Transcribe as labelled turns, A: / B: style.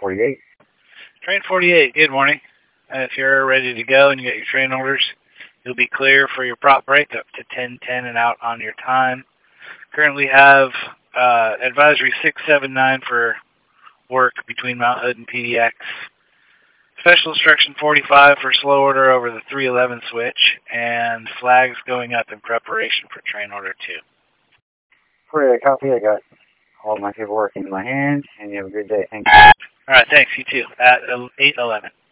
A: 48.
B: Train 48, good morning. If you're ready to go and you get your train orders, you'll be clear for your prop break up to 10:10 and out on your time. Currently have advisory 679 for work between Mount Hood and PDX. Special instruction 45 for slow order over the 311 switch, and flags going up in preparation for train order 2.
A: 48, copy. I got all my paperwork in my hands, and you have a good day. Thank you.
B: All right, thanks. You too. At 8:11.